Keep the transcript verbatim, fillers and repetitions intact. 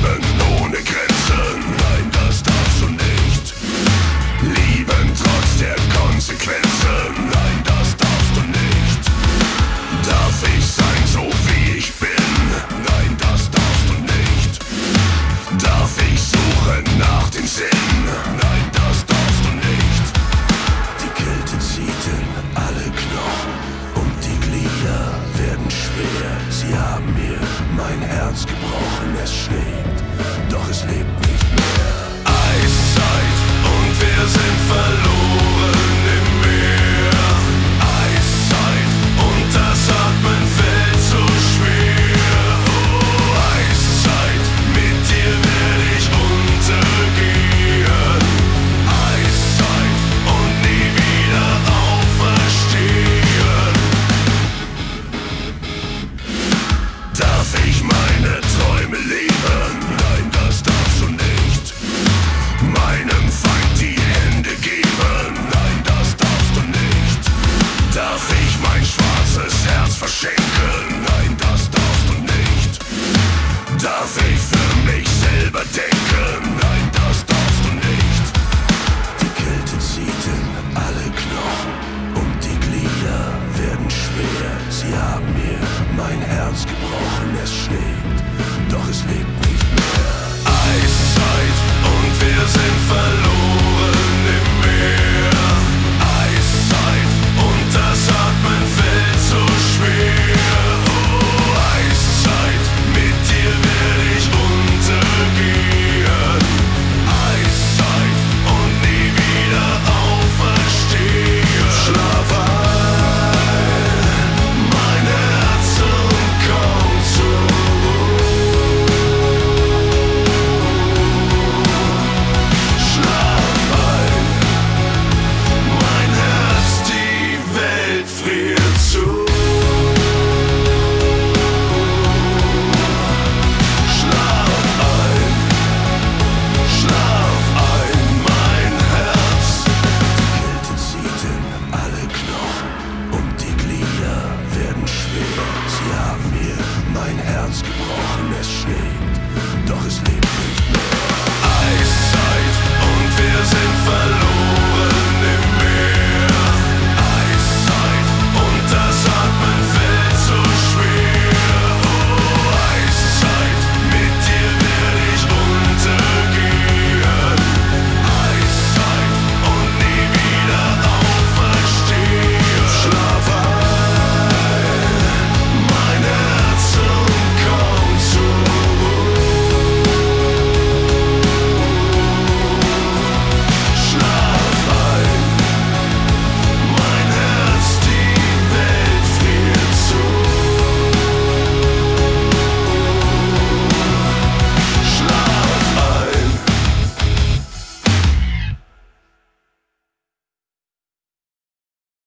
Leben ohne Grenzen. Nein, das darfst du nicht. Lieben trotz der Konsequenzen. Nein, das darfst du nicht. Darf ich sein, so wie ich bin? Nein, das darfst du nicht. Darf ich suchen nach dem Sinn? Nein, das darfst du nicht. Die Kälte zieht in alle Knochen und die Glieder werden schwer. Sie haben mir mein Herz gebrochen, es schlägt, doch es lebt nicht mehr. Eiszeit und wir sind verloren im Meer. Eiszeit und das Atmen fällt so schwer. Oh, Eiszeit, mit dir werde ich untergehen. Eiszeit und nie wieder auferstehen. Darf ich meine Träume leben? Nein, das darfst du nicht. Meinem Feind die Hände geben? Nein, das darfst du nicht. Darf ich mein schwarzes Herz verschenken? Nein, das darfst du nicht. Darf ich für mich selber denken? Nein, das darfst du nicht. Die Kälte zieht in alle Knochen und die Glieder werden schwer. Sie haben mir mein Herz gebrochen, es schlägt, doch es lebt nicht mehr. Eiszeit und wir sind verloren im Meer. Eiszeit und das Atmen fällt so schwer. Oh, Eiszeit, mit dir werde ich untergehen. Eiszeit und nie wieder auferstehen. Schlaf ein, mein Herz, und komm zur Ruhe. Schlaf ein, mein Herz, die Welt friert zu. Schlaf ein, schlaf ein, mein Herz. Die Kälte zieht in alle Knochen und die Glieder werden schwer. Sie haben mir mein Herz gebrochen, es schlägt.